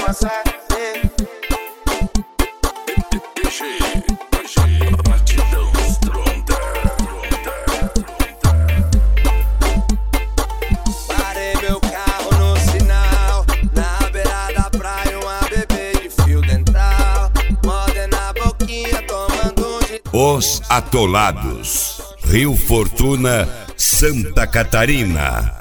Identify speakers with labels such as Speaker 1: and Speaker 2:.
Speaker 1: amassar. Parei meu carro no sinal, na beira da praia, uma bebê de fio dental, mordendo a boquinha, tomando de...
Speaker 2: Os Atolados, Rio Fortuna, Santa Catarina.